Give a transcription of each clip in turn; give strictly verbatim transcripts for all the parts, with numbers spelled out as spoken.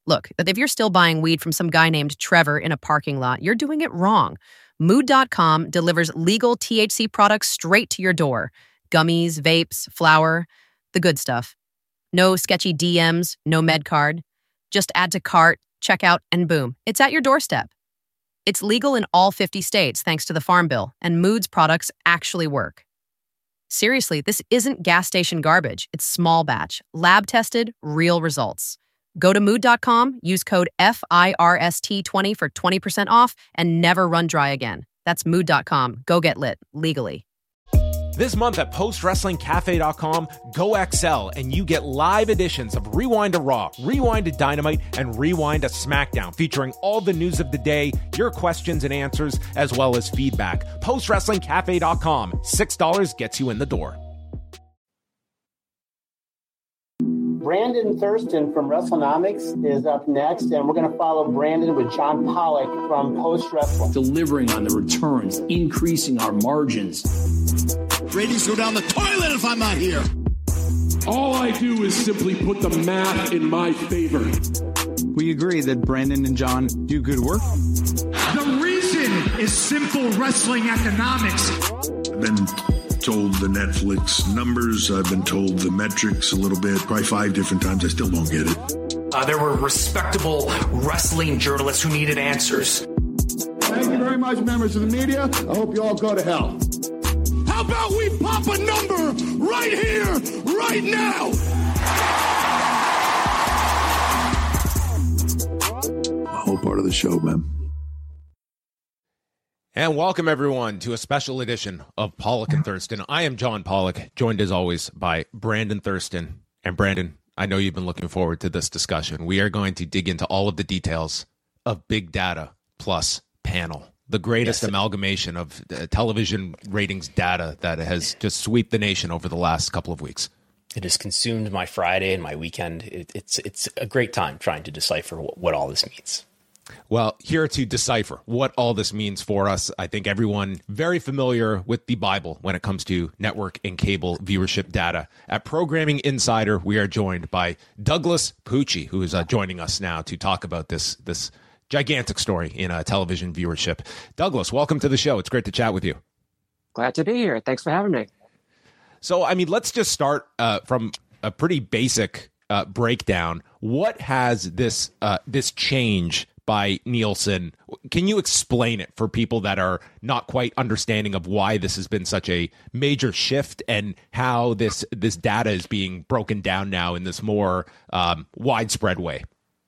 Look, if you're still buying weed from some guy named Trevor in a parking lot, you're doing it wrong. Mood dot com delivers legal T H C products straight to your door. Gummies, vapes, flour, the good stuff. No sketchy D Ms, no med card. Just add to cart, check out, and boom, it's at your doorstep. It's legal in all fifty states thanks to the Farm Bill, and Mood's products actually work. Seriously, this isn't gas station garbage. It's small batch, lab tested, real results. Go to mood dot com, use code F I R S T twenty for twenty percent off, and never run dry again. That's mood dot com. Go get lit, legally. This month at post wrestling cafe dot com, go X L and you get live editions of Rewind to Raw, Rewind to Dynamite, and Rewind to SmackDown, featuring all the news of the day, your questions and answers, as well as feedback. post wrestling cafe dot com. six dollars gets you in the door. Brandon Thurston from WrestleNomics is up next, and we're going to follow Brandon with John Pollock from Post Wrestling. Delivering on the returns, increasing our margins. Ratings go down the toilet if I'm not here. All I do is simply put the math in my favor. We agree that Brandon and John do good work. The reason is simple wrestling economics. I've been told the Netflix numbers. I've been told the metrics a little bit, probably five different times. I still don't get it. Uh, there were respectable wrestling journalists who needed answers. Thank you very much, members of the media. I hope you all go to hell. How about we pop a number right here, right now? The whole part of the show, man. And welcome, everyone, to a special edition of Pollock and Thurston. I am John Pollock, joined as always by Brandon Thurston. And Brandon, I know you've been looking forward to this discussion. We are going to dig into all of the details of Big Data plus Panel, the greatest yes. amalgamation of uh, television ratings data that has just swept the nation over the last couple of weeks. It has consumed my Friday and my weekend. It, it's it's a great time trying to decipher what, what all this means. Well, here to decipher what all this means for us, I think everyone very familiar with the Bible when it comes to network and cable viewership data. At Programming Insider, we are joined by Douglas Pucci, who is uh, joining us now to talk about this this gigantic story in uh, television viewership. Douglas, welcome to the show. It's great to chat with you. Glad to be here. Thanks for having me. So, I mean, let's just start uh, from a pretty basic uh, breakdown. What has this uh, this change by Nielsen, can you explain it for people that are not quite understanding of why this has been such a major shift and how this this data is being broken down now in this more um, widespread way?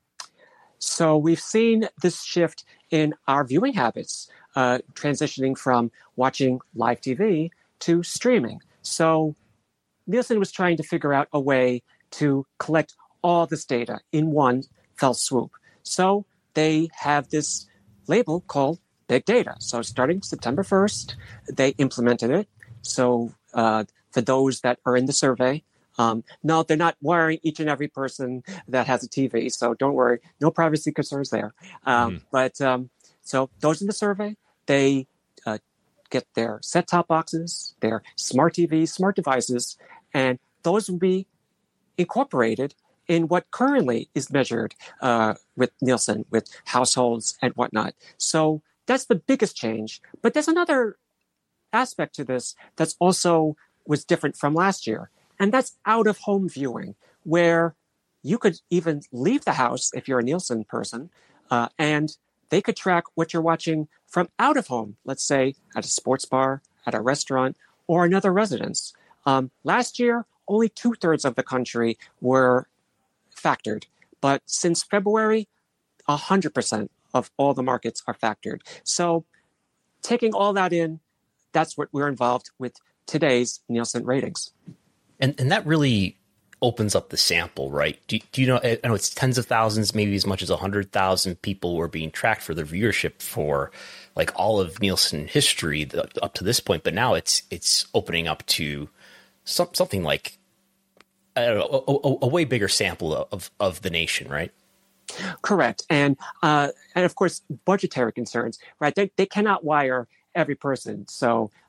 So we've seen this shift in our viewing habits, uh, transitioning from watching live T V to streaming. So Nielsen was trying to figure out a way to collect all this data in one fell swoop. So they have this label called Big Data. So starting September first, they implemented it. So uh, for those that are in the survey, um, no, they're not wiring each and every person that has a T V. So don't worry, no privacy concerns there. Um, mm. But um, so those in the survey, they uh, get their set-top boxes, their smart T Vs, smart devices, and those will be incorporated in what currently is measured uh, with Nielsen, with households and whatnot. So that's the biggest change. But there's another aspect to this that's also was different from last year, and that's out-of-home viewing, where you could even leave the house if you're a Nielsen person, uh, and they could track what you're watching from out of home, let's say at a sports bar, at a restaurant, or another residence. Um, last year, only two-thirds of the country were factored. But since February, one hundred percent of all the markets are factored. So taking all that in, that's what we're involved with today's Nielsen ratings. And and that really opens up the sample, right? Do, do you know, I know it's tens of thousands, maybe as much as one hundred thousand people were being tracked for their viewership for like all of Nielsen history the, up to this point. But now it's it's opening up to some, something like I don't know, a, a, a way bigger sample of, of the nation, right? Correct. And uh, and of course, budgetary concerns, right? They, they cannot wire every person. So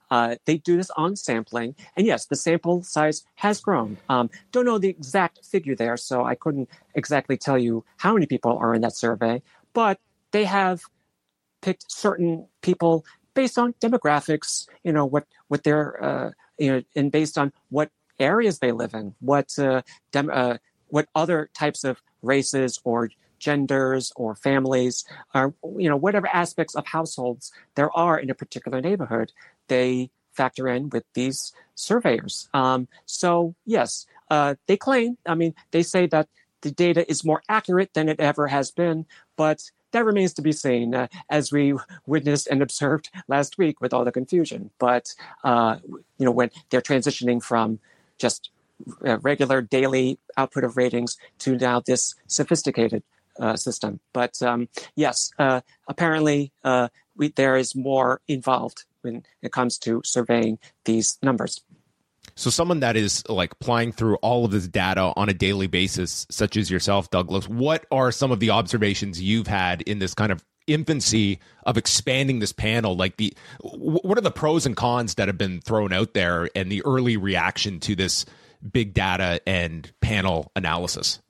Uh, they do this on sampling. And yes, the sample size has grown. Um, don't know the exact figure there, so I couldn't exactly tell you how many people are in that survey. But they have picked certain people based on demographics, you know, what, what they're, uh, you know, and based on what areas they live in, what, uh, dem- uh, what other types of races or genders or families, or, you know, whatever aspects of households there are in a particular neighborhood, they factor in with these surveyors. Um, so, yes, uh, they claim, I mean, they say that the data is more accurate than it ever has been, but that remains to be seen, uh, as we witnessed and observed last week with all the confusion. But, uh, you know, when they're transitioning from just uh, regular daily output of ratings to now this sophisticated uh, system. But um, yes, uh, apparently uh, we, there is more involved when it comes to surveying these numbers. So someone that is like plying through all of this data on a daily basis, such as yourself, Douglas, what are some of the observations you've had in this kind of infancy of expanding this panel? Like the, what are the pros and cons that have been thrown out there and the early reaction to this big data and panel analysis?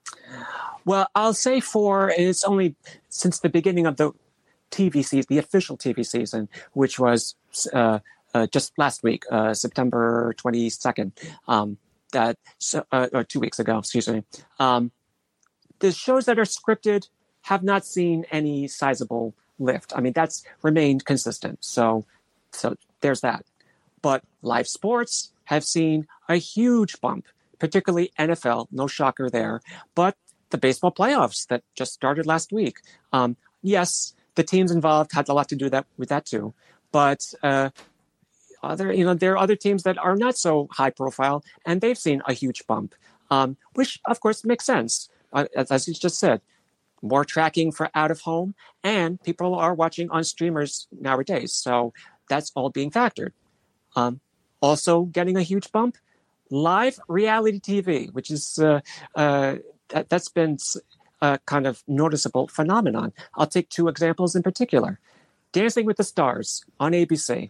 Well, I'll say for, it's only since the beginning of the T V season, the official T V season, which was uh, uh, just last week, uh, September twenty-second, um, that so, uh, or two weeks ago, excuse me. Um, the shows that are scripted have not seen any sizable lift. I mean, that's remained consistent. So, so there's that. But live sports have seen a huge bump, particularly N F L. No shocker there. But the baseball playoffs that just started last week. Um, yes, the teams involved had a lot to do that with that too. But uh, other, you know, there are other teams that are not so high profile, and they've seen a huge bump, um, which of course makes sense. Uh, as, as you just said, more tracking for out of home, and people are watching on streamers nowadays. So that's all being factored. Um, also getting a huge bump, live reality T V, which is uh, uh, that, that's been a kind of noticeable phenomenon. I'll take two examples in particular. Dancing with the Stars on A B C.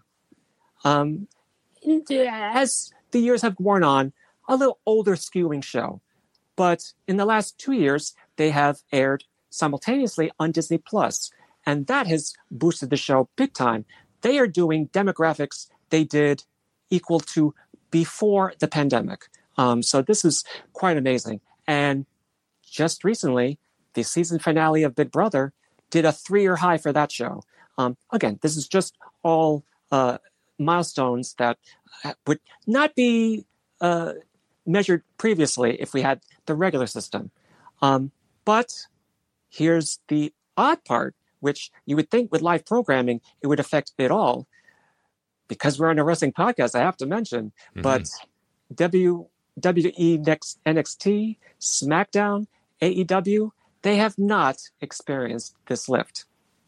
Um, as the years have worn on, a little older skewing show. But in the last two years, they have aired simultaneously on Disney Plus, and that has boosted the show big time. They are doing demographics they did equal to before the pandemic. Um, so this is quite amazing. And just recently, the season finale of Big Brother did a three-year high for that show. Um, again, this is just all uh, milestones that would not be uh, measured previously if we had the regular system. Um, but here's the odd part, which you would think with live programming, it would affect it all. Because we're on a wrestling podcast, I have to mention, mm-hmm. but W W E next N X T, SmackDown, A E W, they have not experienced this lift.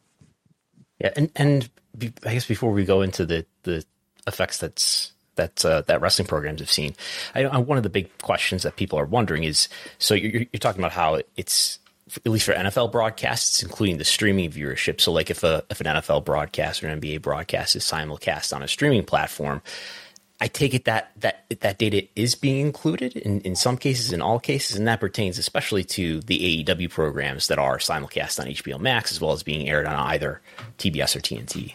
Yeah, and and I guess before we go into the, the effects that's that uh, that wrestling programs have seen, I, I, one of the big questions that people are wondering is, so you're, you're talking about how it's, at least for N F L broadcasts, including the streaming viewership. So like if a if an N F L broadcast or an N B A broadcast is simulcast on a streaming platform, I take it that that that data is being included in, in some cases, in all cases, and that pertains especially to the A E W programs that are simulcast on H B O Max as well as being aired on either T B S or T N T.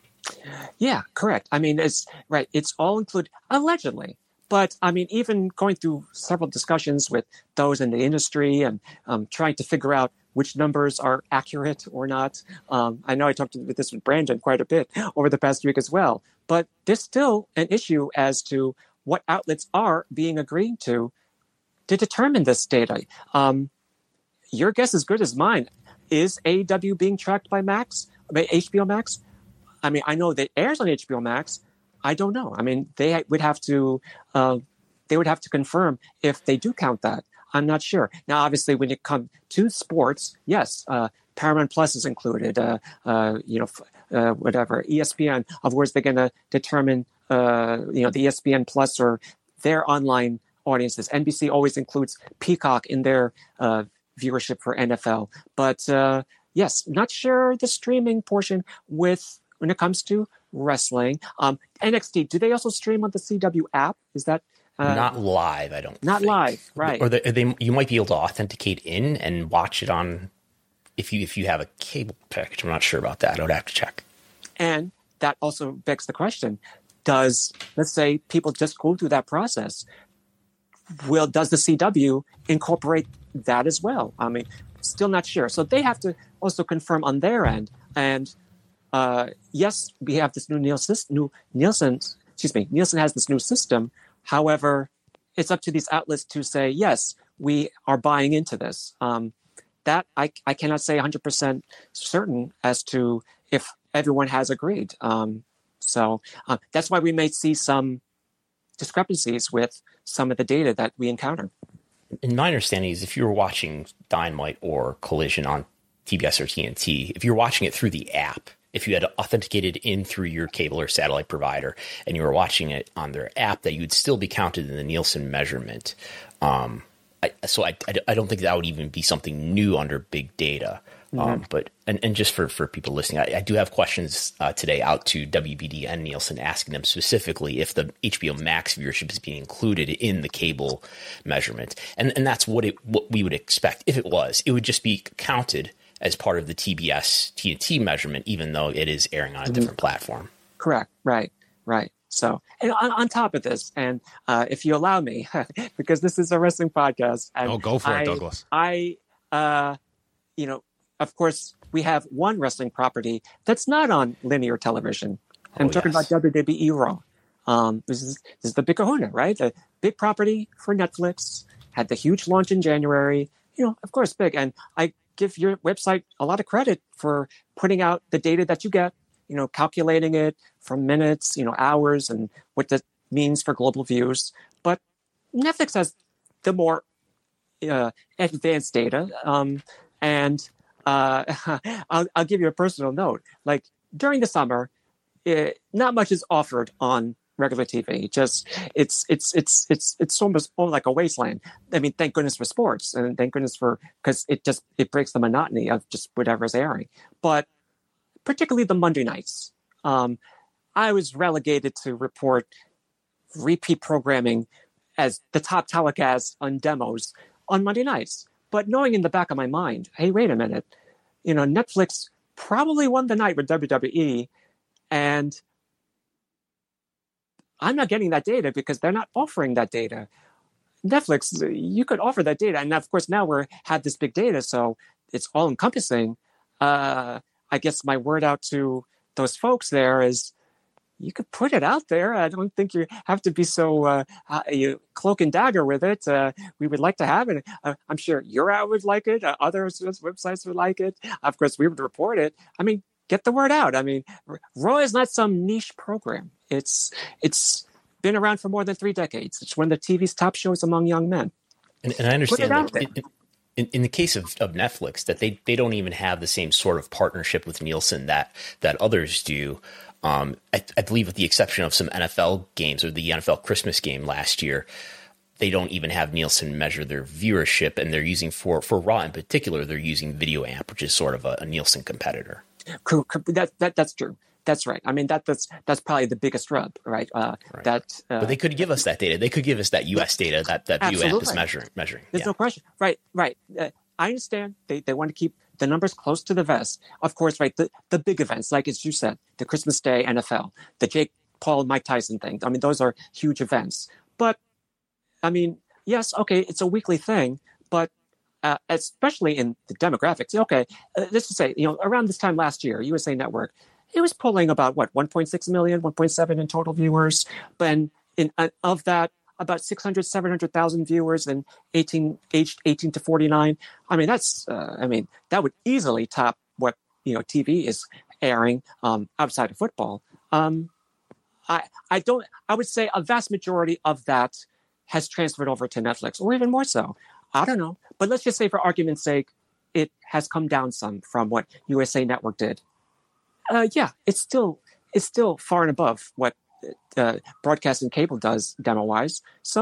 Yeah, correct. I mean, it's right. It's all included, allegedly. But I mean, even going through several discussions with those in the industry and um, trying to figure out which numbers are accurate or not. Um, I know I talked about this with Brandon quite a bit over the past week as well. But there's still an issue as to what outlets are being agreed to to determine this data. Um, your guess is good as mine. Is A E W being tracked by Max, by H B O Max? I mean, I know that it airs on H B O Max. I don't know. I mean, they would have to uh, they would have to confirm if they do count that. I'm not sure. Now, obviously, when it comes to sports, yes, uh, Paramount Plus is included. Uh, uh, you know, uh, whatever E S P N. Of course, they're going to determine uh, you know the E S P N Plus or their online audiences. N B C always includes Peacock in their uh, viewership for N F L. But uh, yes, not sure the streaming portion with when it comes to wrestling. Um, N X T, do they also stream on the C W app? Is that uh, not live? I don't. Not think. live, right? Or they, they, you might be able to authenticate in and watch it on if you if you have a cable package. I'm not sure about that. I would have to check. And that also begs the question: does let's say people just go through that process? Will does the C W incorporate that as well? I mean, still not sure. So they have to also confirm on their end. And uh, yes, we have this new Nielsen, new Nielsen. Excuse me, Nielsen has this new system. However, it's up to these outlets to say yes, we are buying into this. Um, that I I cannot say one hundred percent certain as to if everyone has agreed. Um, so uh, that's why we may see some discrepancies with some of the data that we encounter. In my understanding is if you were watching Dynamite or Collision on T B S or T N T, if you're watching it through the app, if you had authenticated in through your cable or satellite provider and you were watching it on their app, that you would still be counted in the Nielsen measurement. Um, I, so I, I, I don't think that would even be something new under big data. Um, mm-hmm. But and, and just for, for people listening, I, I do have questions uh, today out to W B D and Nielsen, asking them specifically if the H B O Max viewership is being included in the cable measurement, and and that's what it what we would expect if it was. It would just be counted as part of the T B S T N T measurement, even though it is airing on a different mm-hmm. platform. Correct. Right. Right. So, and on, on top of this, and uh, if you allow me, because this is a wrestling podcast, and oh, go for I, it, Douglas. I, uh, you know. Of course, we have one wrestling property that's not on linear television. I'm oh, talking yes. about W W E Raw. Um, this is this is the Big Kahuna, right? The big property for Netflix, had the huge launch in January. You know, of course, big. And I give your website a lot of credit for putting out the data that you get, you know, calculating it from minutes, you know, hours, and what that means for global views. But Netflix has the more uh, advanced data. Um, and Uh, I'll, I'll give you a personal note. Like during the summer, it, not much is offered on regular T V. Just it's it's it's it's it's almost like a wasteland. I mean, thank goodness for sports, and thank goodness for because it just it breaks the monotony of just whatever's airing. But particularly the Monday nights, um, I was relegated to report repeat programming as the top telecast on demos on Monday nights. But knowing in the back of my mind, hey, wait a minute, you know, Netflix probably won the night with W W E, and I'm not getting that data because they're not offering that data. Netflix, you could offer that data, and of course now we have this big data, so it's all encompassing. Uh, I guess my word out to those folks there is, you could put it out there. I don't think you have to be so uh, uh, you cloak and dagger with it. Uh, we would like to have it. Uh, I'm sure your ad would like it. Uh, other websites would like it. Of course, we would report it. I mean, get the word out. I mean, Raw is not some niche program. It's it's been around for more than three decades. It's one of the T V's top shows among young men. And, and I understand that in, in, in the case of, of Netflix, that they, they don't even have the same sort of partnership with Nielsen that that others do. Um, I, I believe with the exception of some N F L games or the N F L Christmas game last year, they don't even have Nielsen measure their viewership, and they're using for, for Raw in particular, they're using Video Amp, which is sort of a, a Nielsen competitor. That, that, that's true. That's right. I mean, that, that's that's probably the biggest rub, right? Uh, right. That, uh, but they could give us that data. They could give us that U S data that, that Video Amp is measuring. measuring. There's yeah. no question. Right, right. Uh, I understand they, they want to keep the numbers close to the vest. Of course, right, the, the big events, like as you said, the Christmas Day N F L, the Jake Paul, Mike Tyson thing. I mean, those are huge events. But, I mean, yes, okay, it's a weekly thing, but uh, especially in the demographics, okay, uh, let's just say, you know, around this time last year, U S A Network, it was pulling about, what, one point six million, one point seven in total viewers. But in, uh, of that, about six hundred, seven hundred thousand viewers and eighteen, aged eighteen to forty-nine. I mean, that's, uh, I mean, that would easily top what, you know, T V is airing um, outside of football. Um, I, I don't, I would say a vast majority of that has transferred over to Netflix, or even more so. I don't know. But let's just say for argument's sake, it has come down some from what U S A Network did. Uh, yeah, it's still, it's still far and above what Uh, broadcast and cable does demo wise. So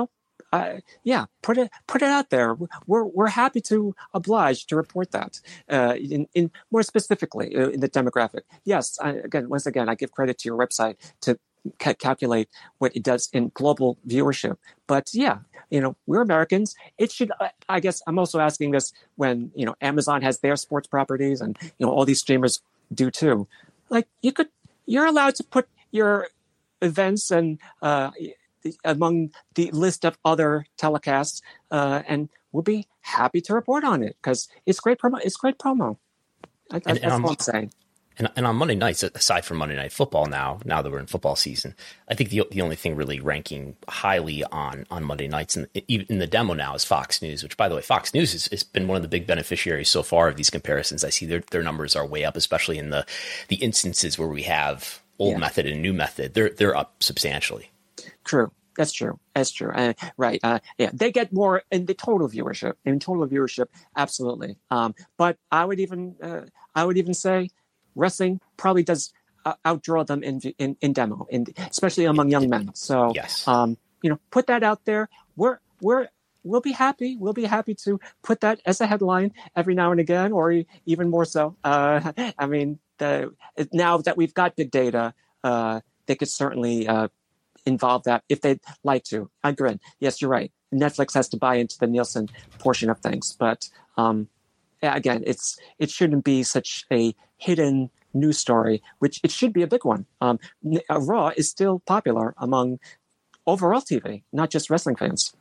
uh, yeah, put it put it out there. We're we're happy to oblige to report that. Uh, in, in more specifically uh, in the demographic. Yes, I, again, once again, I give credit to your website to ca- calculate what it does in global viewership. But yeah, you know, we're Americans. It should. I guess I'm also asking this when you know Amazon has their sports properties, and you know all these streamers do too. Like you could, you're allowed to put your events and uh, among the list of other telecasts, uh, and we'll be happy to report on it because it's great promo. It's great promo. I, and, that's and what I'm saying. And, and on Monday nights, aside from Monday Night Football now, now that we're in football season, I think the the only thing really ranking highly on, on Monday nights in, in the demo now is Fox News, which, by the way, Fox News has, has been one of the big beneficiaries so far of these comparisons. I see their their numbers are way up, especially in the, the instances where we have old yeah. method and new method. They're they're up substantially. True. That's true. That's true. Uh, right. Uh, yeah, they get more in the total viewership. In total viewership, absolutely. Um, but I would even uh, I would even say wrestling probably does uh, outdraw them in, in in demo, in especially among young men. So yes. um, you know, put that out there. We're we're we'll be happy. We'll be happy to put that as a headline every now and again, or even more so. Uh, I mean, the now that we've got big data, uh, they could certainly. Uh, involve that if they'd like to. Again, yes, you're right. Netflix has to buy into the Nielsen portion of things, but um, again, it's it shouldn't be such a hidden news story, which it should be a big one. Um, Raw is still popular among overall T V, not just wrestling fans.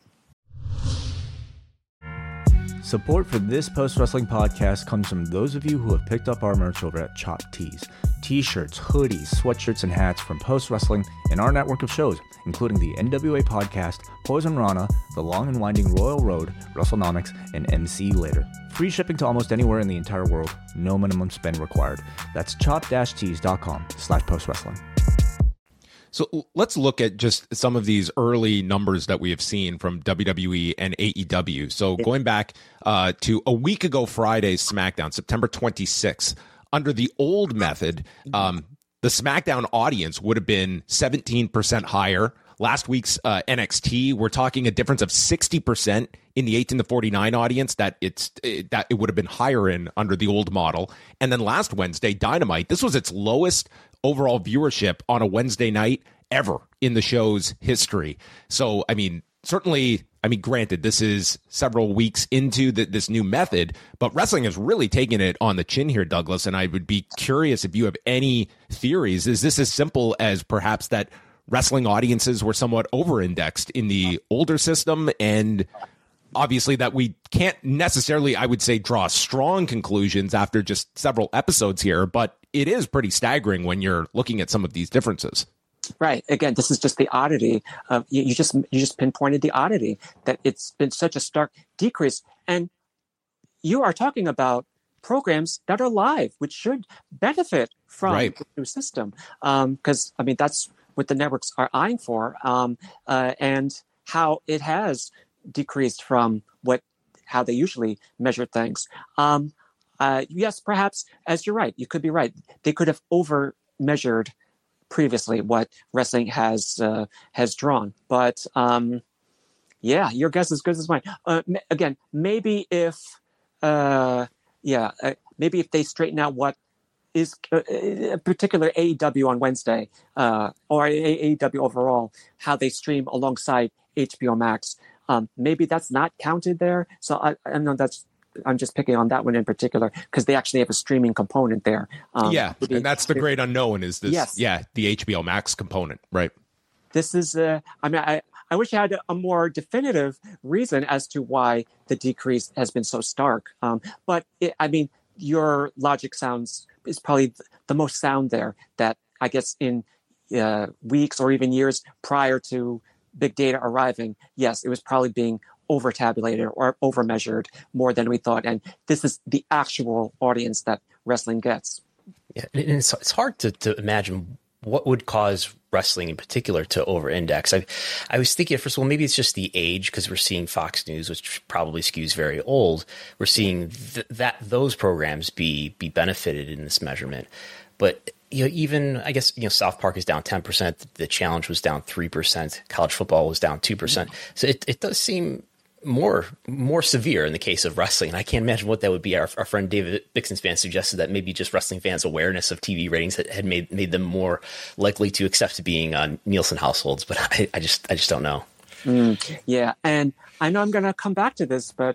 Support for this post-wrestling podcast comes from those of you who have picked up our merch over at Chop Tees. T-shirts, hoodies, sweatshirts, and hats from post-wrestling and our network of shows, including the N W A Podcast, Poison Rana, The Long and Winding Royal Road, WrestleNomics, and M C Later. Free shipping to almost anywhere in the entire world, no minimum spend required. That's chop-tees.com slash post-wrestling. So let's look at just some of these early numbers that we have seen from W W E and A E W. So going back uh, to a week ago Friday's SmackDown, September twenty-sixth, under the old method, um, the SmackDown audience would have been seventeen percent higher. Last week's uh, N X T, we're talking a difference of sixty percent in the eighteen to forty-nine audience that it's it, that it would have been higher in under the old model. And then last Wednesday, Dynamite, this was its lowest overall viewership on a Wednesday night ever in the show's history. So, I mean, certainly, I mean, granted, this is several weeks into the, this new method, but wrestling has really taken it on the chin here, Douglas. And I would be curious if you have any theories. Is this as simple as perhaps that wrestling audiences were somewhat over-indexed in the older system, and obviously that we can't necessarily, I would say, draw strong conclusions after just several episodes here, but it is pretty staggering when you're looking at some of these differences. Right. Again, this is just the oddity. Of, you, you just you just pinpointed the oddity that it's been such a stark decrease. And you are talking about programs that are live, which should benefit from right. the new system. Because, um, I mean, that's what the networks are eyeing for, um, uh, and how it has decreased from what how they usually measure things. Um, uh, yes, perhaps, as you're right, you could be right. They could have over measured previously what wrestling has uh, has drawn, but um, yeah, your guess is as good as mine. Uh, m- again, maybe if uh, yeah, uh, maybe if they straighten out what is uh, a particular A E W on Wednesday uh, or A E W overall, how they stream alongside H B O Max. Um, maybe that's not counted there. So I, I know that's. I'm just picking on that one in particular because they actually have a streaming component there. Um, yeah, maybe, and that's the great unknown is this. Yes. Yeah, the H B O Max component, right? This is. Uh, I mean, I, I wish I had a more definitive reason as to why the decrease has been so stark. Um, but it, I mean, your logic sounds is probably the most sound there. That I guess in uh, weeks or even years prior to big data arriving, yes, it was probably being over tabulated or over measured more than we thought. And this is the actual audience that wrestling gets. Yeah. And it's, it's hard to, to imagine what would cause wrestling in particular to over index. I, I was thinking at first, well, maybe it's just the age because we're seeing Fox News, which probably skews very old. We're seeing th- that those programs be, be benefited in this measurement. But you know, even I guess you know South Park is down ten percent. The Challenge was down three percent. College football was down two percent. So it, it does seem more more severe in the case of wrestling. I can't imagine what that would be. Our, our friend David Bixen's fan suggested that maybe just wrestling fans' awareness of T V ratings had, had made made them more likely to accept being on Nielsen households. But I, I just I just don't know. Mm, yeah, and I know I'm going to come back to this, but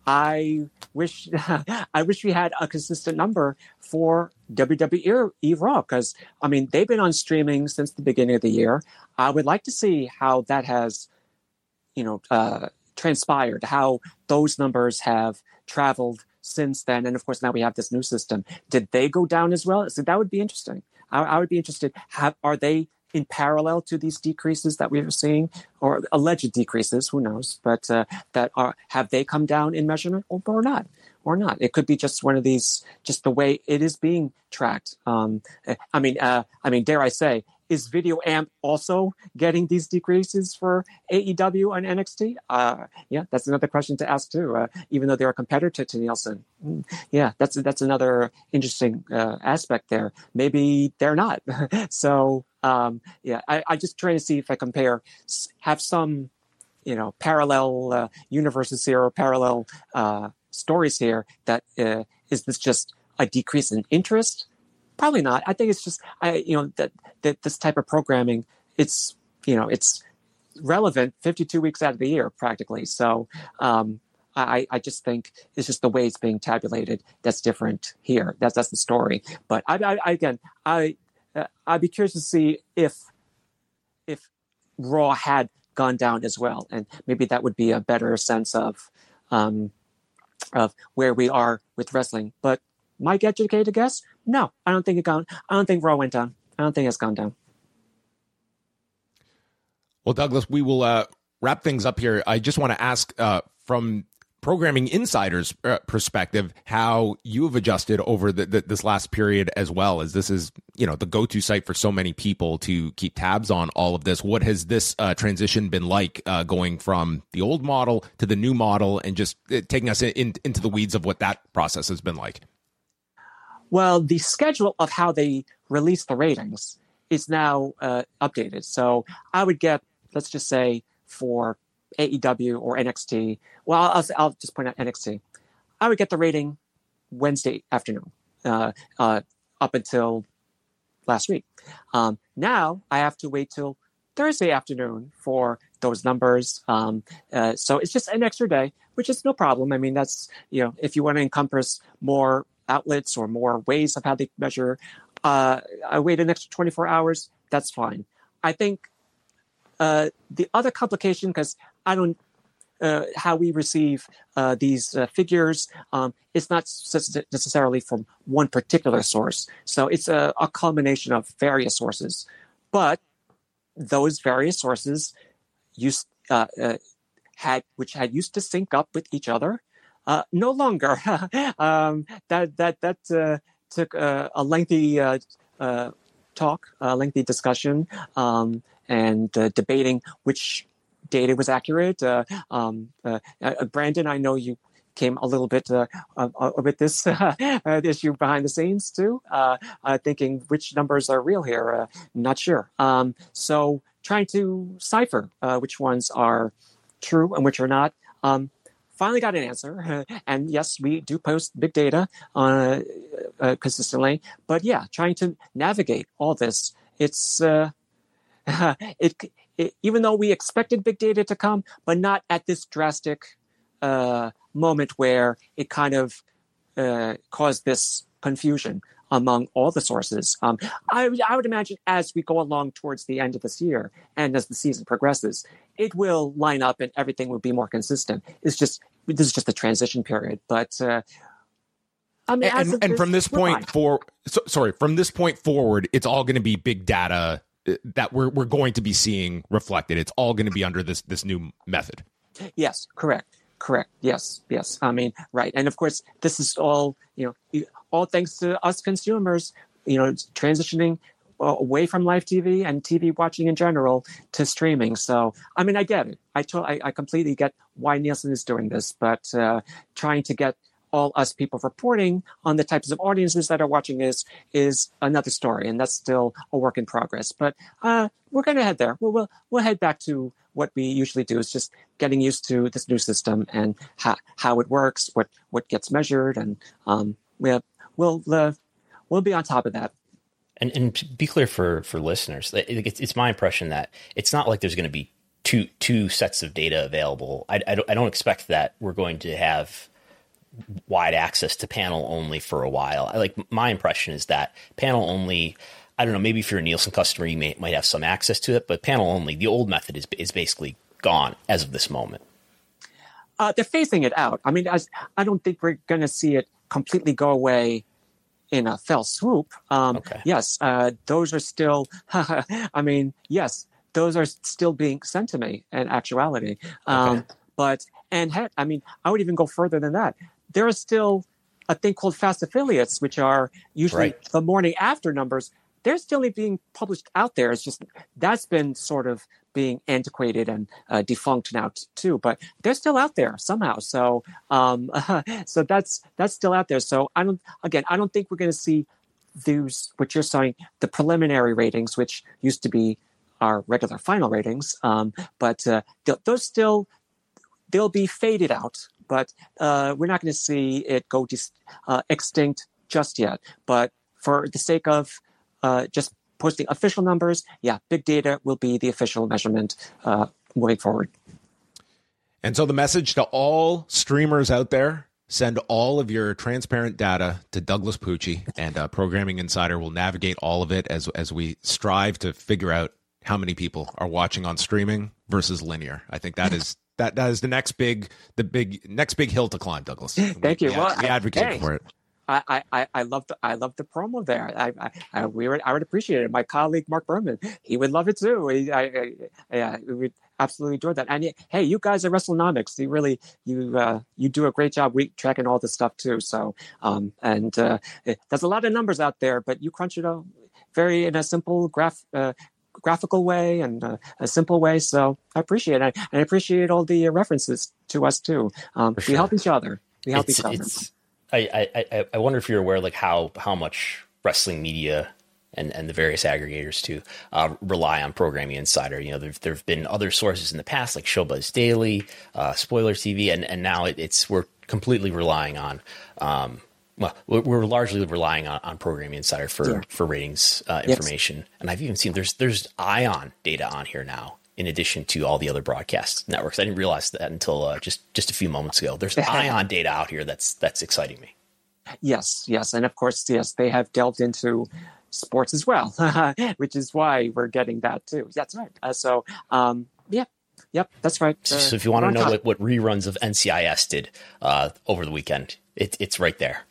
I wish I wish we had a consistent number for W W E Raw, because I mean they've been on streaming since the beginning of the year. I would like to see how that has, you know, uh, transpired, how those numbers have traveled since then, and of course now we have this new system. Did they go down as well? So that would be interesting. I, I would be interested. Have, are they in parallel to these decreases that we were seeing, or alleged decreases? Who knows? But uh, that are have they come down in measurement, or, or not? Or not? It could be just one of these, just the way it is being tracked. Um, I mean, uh, I mean, dare I say, is Video Amp also getting these decreases for A E W and N X T? Uh, yeah, that's another question to ask too. Uh, even though they're a competitor to Nielsen, yeah, that's that's another interesting uh, aspect there. Maybe they're not. so um, yeah, I, I just try to see if I compare, have some, you know, parallel uh, universes here or parallel uh, stories here. That uh, is this just a decrease in interest? Probably not. I think it's just, I, you know, that, that this type of programming, it's, you know, it's relevant fifty-two weeks out of the year practically. So um, I, I just think it's just the way it's being tabulated that's different here. That's that's the story. But I, I, I again, I, uh, I'd be curious to see if if Raw had gone down as well, and maybe that would be a better sense of um, of where we are with wrestling. But my educated guess, no, I don't think it gone. I don't think Raw went down. I don't think it's gone down. Well, Douglas, we will uh, wrap things up here. I just want to ask, uh, from Programming Insider's uh, perspective, how you have adjusted over the, the, this last period as well, as this is, you know, the go-to site for so many people to keep tabs on all of this. What has this uh, transition been like, uh, going from the old model to the new model, and just uh, taking us in, into the weeds of what that process has been like? Well, the schedule of how they release the ratings is now uh, updated. So I would get, let's just say, for A E W or N X T, well, I'll, I'll just point out N X T. I would get the rating Wednesday afternoon, uh, uh, up until last week. Um, now I have to wait till Thursday afternoon for those numbers. Um, uh, so it's just an extra day, which is no problem. I mean, that's, you know, if you want to encompass more outlets or more ways of how they measure, uh, I wait an extra twenty-four hours. That's fine. I think uh, the other complication, because I don't, uh, how we receive uh, these uh, figures, um, it's not necessarily from one particular source. So it's a, a culmination of various sources. But those various sources used uh, uh, had, which had used to sync up with each other, Uh, no longer. um, that that that uh, took uh, a lengthy uh, uh, talk, a lengthy discussion, um, and uh, debating which data was accurate. Uh, um, uh, uh, Brandon, I know you came a little bit uh, uh, with this uh, issue behind the scenes too, uh, uh, thinking which numbers are real here. Uh, not sure. Um, so trying to cipher uh, which ones are true and which are not. Um, Finally got an answer, and yes, we do post big data uh, uh, consistently. But yeah, trying to navigate all this, it's uh, it, it. Even though we expected big data to come, but not at this drastic uh, moment where it kind of uh, caused this confusion among all the sources. Um, I, I would imagine as we go along towards the end of this year and as the season progresses, it will line up and everything will be more consistent. It's just, this is just a transition period. But uh, I mean, and, and, and from this point for, so, sorry, from this point forward, it's all going to be big data that we're we're going to be seeing reflected. It's all going to be under this this new method. Yes, correct. Correct. Yes. Yes. I mean, right. And of course, this is all, you know, all thanks to us consumers, you know, transitioning away from live T V and T V watching in general to streaming. So, I mean, I get it. I, to- I, I completely get why Nielsen is doing this, but uh, trying to get all us people reporting on the types of audiences that are watching is is another story, and that's still a work in progress. But uh, we're going to head there. We'll, we'll we'll head back to what we usually do, is just getting used to this new system and how how it works, what what gets measured, and um, we'll we'll uh, we'll be on top of that. And and to be clear for for listeners, it's, it's my impression that it's not like there's going to be two two sets of data available. I, I don't I don't expect that we're going to have wide access to panel only for a while. I like my impression is that panel only, I don't know, maybe if you're a Nielsen customer, you may, might have some access to it, but panel only, the old method is is basically gone as of this moment. Uh, they're phasing it out. I mean, I, I don't think we're going to see it completely go away in a fell swoop. Um, okay. Yes, uh, those are still, I mean, yes, those are still being sent to me in actuality. Um, okay. But, and heck, I mean, I would even go further than that. There is still a thing called fast affiliates, which are usually right. the morning after numbers. They're still being published out there. It's just that's been sort of being antiquated and uh, defunct now t- too. But they're still out there somehow. So, um, so that's that's still out there. So I don't. Again, I don't think we're going to see those. What you're saying, the preliminary ratings, which used to be our regular final ratings, um, but uh, those still they'll be faded out. But uh, we're not going to see it go dis- uh, extinct just yet. But for the sake of uh, just posting official numbers, yeah, big data will be the official measurement uh, moving forward. And so the message to all streamers out there, send all of your transparent data to Douglas Pucci, and uh, Programming Insider will navigate all of it as as we strive to figure out how many people are watching on streaming versus linear. I think that is that that is the next big the big next big hill to climb, Douglas. Thank we, you. We, well, we advocate hey, for it. I, I, I love the I love the promo there. I I, I we would I would appreciate it. My colleague Mark Berman, he would love it too. He, I, I, yeah, we would absolutely enjoy that. And hey, you guys at WrestleNomics, you really you uh, you do a great job week tracking all this stuff too. So um and uh, there's a lot of numbers out there, but you crunch it all very in a simple graph. Uh, graphical way and uh, a simple way. So I appreciate it. And I appreciate all the references to us too. Um, sure. We help each other. We help it's, each other. It's, I, I, I wonder if you're aware, like how, how much wrestling media and, and the various aggregators too uh, rely on Programming Insider. You know, there there have been other sources in the past like Showbuzz Daily, uh, Spoiler T V, and, and now it, it's we're completely relying on um, Well, we're largely relying on, on Programming Insider for, yeah. for ratings uh, information. Yes. And I've even seen there's there's Ion data on here now, in addition to all the other broadcast networks. I didn't realize that until uh, just, just a few moments ago. There's Ion data out here that's that's exciting me. Yes, yes. And of course, yes, they have delved into sports as well, which is why we're getting that too. That's right. Uh, so, um, yeah. Yep, that's right. Uh, so if you want to know what, what reruns of N C I S did uh, over the weekend, it, it's right there.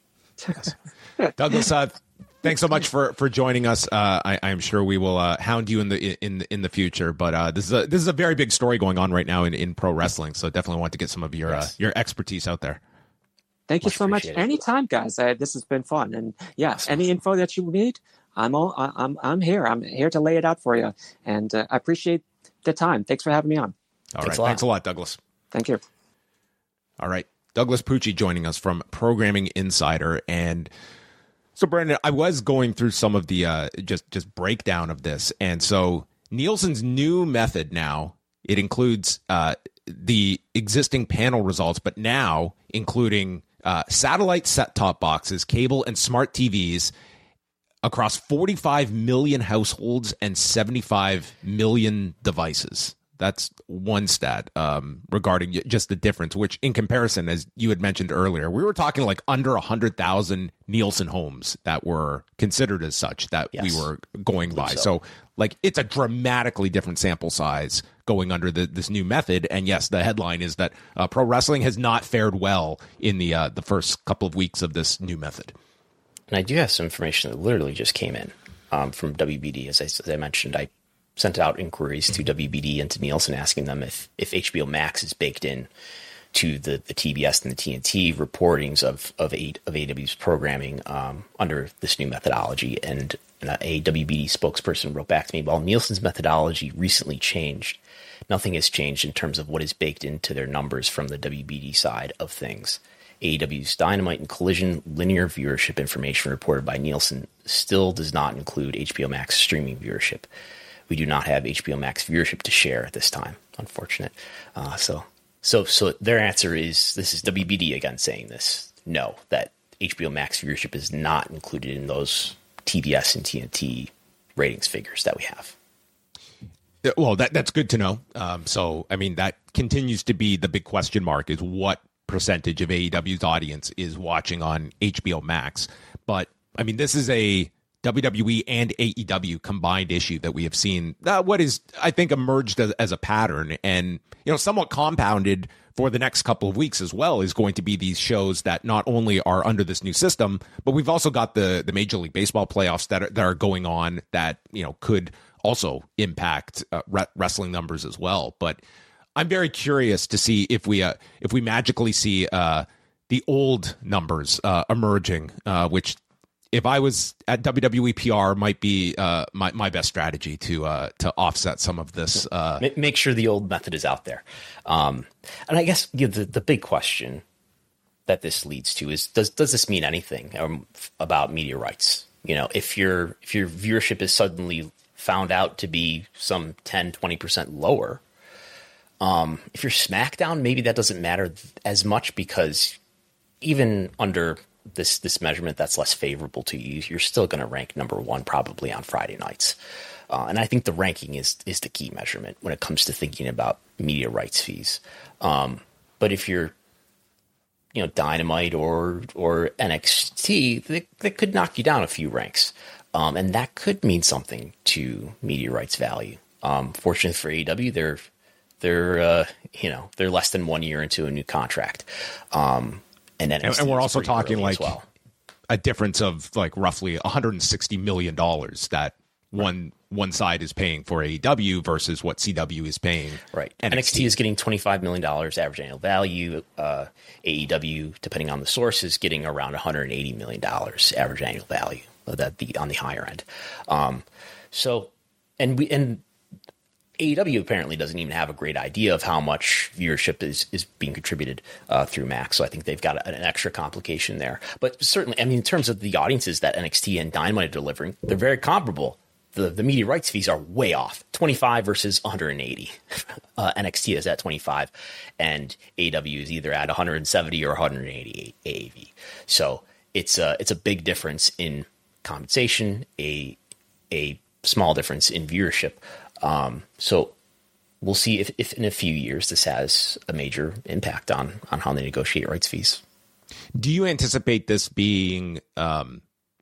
Douglas, uh, thanks so much for, for joining us. Uh, I, I'm sure we will uh, hound you in the in in the future. But uh, this is a this is a very big story going on right now in, in pro wrestling. So definitely want to get some of your yes. uh, your expertise out there. Thank you much so much. Anytime, guys. Uh, this has been fun. And yeah, awesome. Any info that you need, I'm all I'm I'm here. I'm here to lay it out for you. And uh, I appreciate the time. Thanks for having me on. All thanks right. A thanks a lot, Douglas. Thank you. All right. Douglas Pucci joining us from Programming Insider. And so, Brandon, I was going through some of the uh, just, just breakdown of this. And so Nielsen's new method now, it includes uh, the existing panel results, but now including uh, satellite set-top boxes, cable, and smart T Vs across forty-five million households and seventy-five million devices. That's one stat um, regarding just the difference, which in comparison, as you had mentioned earlier, we were talking like under one hundred thousand Nielsen homes that were considered as such that yes. we were going by. So. so like it's a dramatically different sample size going under the, this new method. And yes, the headline is that uh, pro wrestling has not fared well in the uh, the first couple of weeks of this new method. And I do have some information that literally just came in um, from W B D. As I, as I mentioned, I sent out inquiries to W B D and to Nielsen asking them if, if H B O Max is baked in to the, the T B S and the T N T reportings of of, a, of A W's programming um, under this new methodology. And a W B D spokesperson wrote back to me, while Nielsen's methodology recently changed, nothing has changed in terms of what is baked into their numbers from the W B D side of things. A E W's Dynamite and Collision linear viewership information reported by Nielsen still does not include H B O Max streaming viewership. We do not have H B O Max viewership to share at this time. Unfortunate. Uh, so, so, so their answer is, this is W B D again saying this. No, that H B O Max viewership is not included in those T B S and T N T ratings figures that we have. Well, that that's good to know. Um, so, I mean, that continues to be the big question mark, is what percentage of A E W's audience is watching on H B O Max. But, I mean, this is a W W E and A E W combined issue that we have seen, uh, what is, I think, emerged as, as a pattern, and, you know, somewhat compounded for the next couple of weeks as well, is going to be these shows that not only are under this new system, but we've also got the the Major League Baseball playoffs that are, that are going on that, you know, could also impact uh, re- wrestling numbers as well. But I'm very curious to see if we uh, if we magically see uh, the old numbers uh, emerging, uh, which, if I was at W W E P R, might be uh, my my best strategy to uh, to offset some of this. Uh, Make sure the old method is out there. Um, and I guess you know, the the big question that this leads to is, does does this mean anything um, about media rights? You know, if your if your viewership is suddenly found out to be some ten, twenty percent lower, um, if you're SmackDown, maybe that doesn't matter as much, because even under this this measurement that's less favorable to you, you're still going to rank number one probably on Friday nights. Uh, and I think the ranking is is the key measurement when it comes to thinking about media rights fees. Um, but if you're, you know, Dynamite or or N X T, they, they could knock you down a few ranks. Um, and that could mean something to media rights value. Um, fortunately for A E W, they're they're uh, you know they're less than one year into a new contract, um, and then and, and we're also talking like well. a difference of like roughly one hundred sixty million dollars that right. one one side is paying for A E W versus what C W is paying. Right, N X T, N X T is getting twenty-five million dollars average annual value. Uh, A E W, depending on the source, is getting around one hundred eighty million dollars average annual value. That the on the higher end. Um, so, and we and A E W apparently doesn't even have a great idea of how much viewership is is being contributed uh, through Max. So I think they've got an extra complication there. But certainly, I mean, in terms of the audiences that N X T and Dynamite are delivering, they're very comparable. The the media rights fees are way off. twenty-five versus one hundred eighty. Uh, N X T is at twenty-five, and A E W is either at one hundred seventy or one hundred eighty A A V. So it's a it's a big difference in compensation, a a small difference in viewership. Um, so we'll see if, if in a few years this has a major impact on on how they negotiate rights fees. Do you anticipate this being um,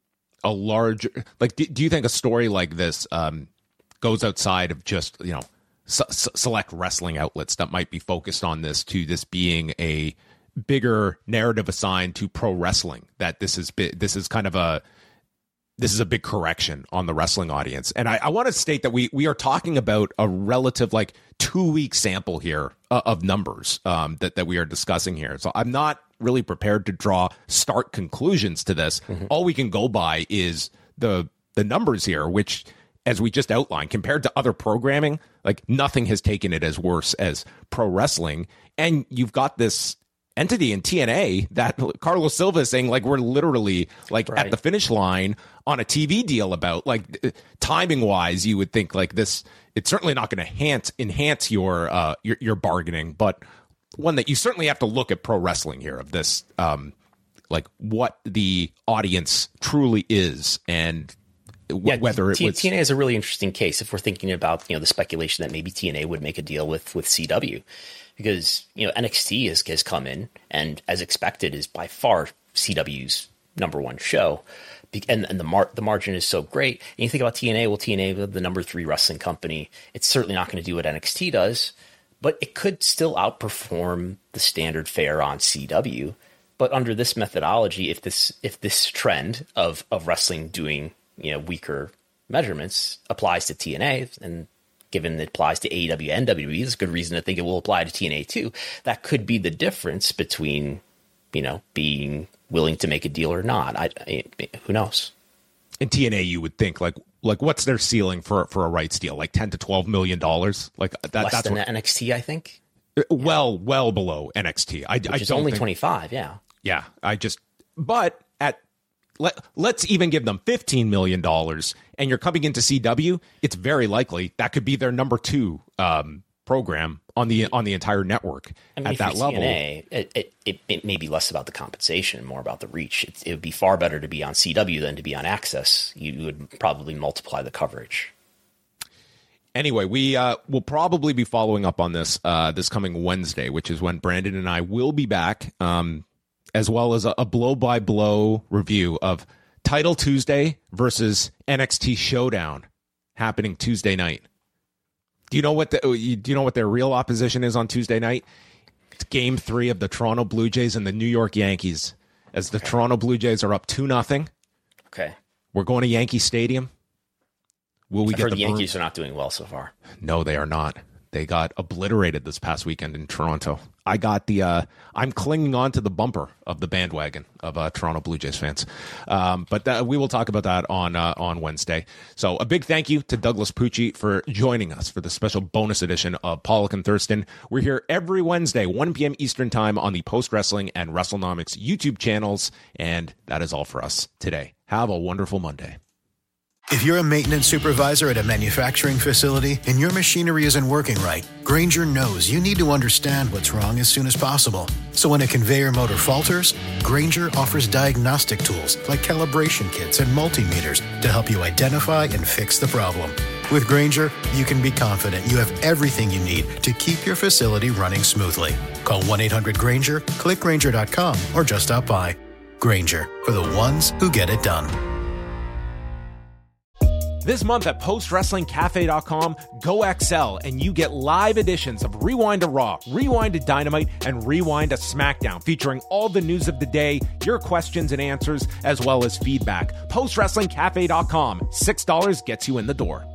a large, like, do, do you think a story like this um, goes outside of just, you know, s- select wrestling outlets that might be focused on this, to this being a bigger narrative assigned to pro wrestling, that this is this is kind of a This is a big correction on the wrestling audience? And I, I want to state that we we are talking about a relative, like, two-week sample here uh, of numbers um, that, that we are discussing here. So I'm not really prepared to draw stark conclusions to this. Mm-hmm. All we can go by is the the numbers here, which, as we just outlined, compared to other programming, like, nothing has taken it as worse as pro wrestling. And you've got this entity in T N A that Carlos Silva is saying, like, we're literally, like, right. at the finish line on a T V deal about, like, timing wise, you would think, like, this, it's certainly not going to enhance enhance your uh your, your bargaining, but one that you certainly have to look at pro wrestling here, of this um like what the audience truly is, and w- yeah, whether it T- was T N A is a really interesting case if we're thinking about, you know, the speculation that maybe T N A would make a deal with with C W. Because, you know, N X T has, has come in and, as expected, is by far C W's number one show. And, and the mar- the margin is so great. And you think about T N A, well, T N A, the number three wrestling company, it's certainly not going to do what N X T does, but it could still outperform the standard fare on C W. But under this methodology, if this if this trend of, of wrestling doing, you know, weaker measurements applies to T N A, and given it applies to A E W and W W E, there's a good reason to think it will apply to T N A too. That could be the difference between, you know, being willing to make a deal or not. I, I who knows? In T N A, you would think, like, like what's their ceiling for for a rights deal? Like ten to twelve million dollars? Like that, less that's than what, N X T, I think. Well, yeah. well below N X T. I, Which I is don't only think, twenty-five. Yeah. Yeah, I just, but at, let, let's even give them fifteen million dollars and you're coming into C W, it's very likely that could be their number two um, program on the on the entire network. I mean, at if that you're level. C N A, it, it, it, it may be less about the compensation and more about the reach. It, it would be far better to be on C W than to be on Access. You would probably multiply the coverage. Anyway, we uh, will probably be following up on this uh, this coming Wednesday, which is when Brandon and I will be back, um, as well as a, a blow-by-blow review of Title Tuesday versus N X T Showdown happening Tuesday night. Do you know what the do you know what their real opposition is on Tuesday night? It's Game Three of the Toronto Blue Jays and the New York Yankees. As the okay. Toronto Blue Jays are up two nothing. Okay, we're going to Yankee Stadium. Will we I've get heard the, the Yankees Bru- are not doing well so far? No, they are not. They got obliterated this past weekend in Toronto. I got the. Uh, I'm clinging on to the bumper of the bandwagon of uh, Toronto Blue Jays fans. Um, but that, we will talk about that on uh, on Wednesday. So a big thank you to Douglas Pucci for joining us for the special bonus edition of Pollock and Thurston. We're here every Wednesday, one p.m. Eastern time on the Post Wrestling and WrestleNomics YouTube channels. And that is all for us today. Have a wonderful Monday. If you're a maintenance supervisor at a manufacturing facility and your machinery isn't working right, Grainger knows you need to understand what's wrong as soon as possible. So when a conveyor motor falters, Grainger offers diagnostic tools like calibration kits and multimeters to help you identify and fix the problem. With Grainger, you can be confident you have everything you need to keep your facility running smoothly. Call one eight hundred Grainger, click Grainger dot com, or just stop by. Grainger, for the ones who get it done. This month at post wrestling cafe dot com, go X L and you get live editions of Rewind to Raw, Rewind to Dynamite, and Rewind to SmackDown, featuring all the news of the day, your questions and answers, as well as feedback. post wrestling cafe dot com. six dollars gets you in the door.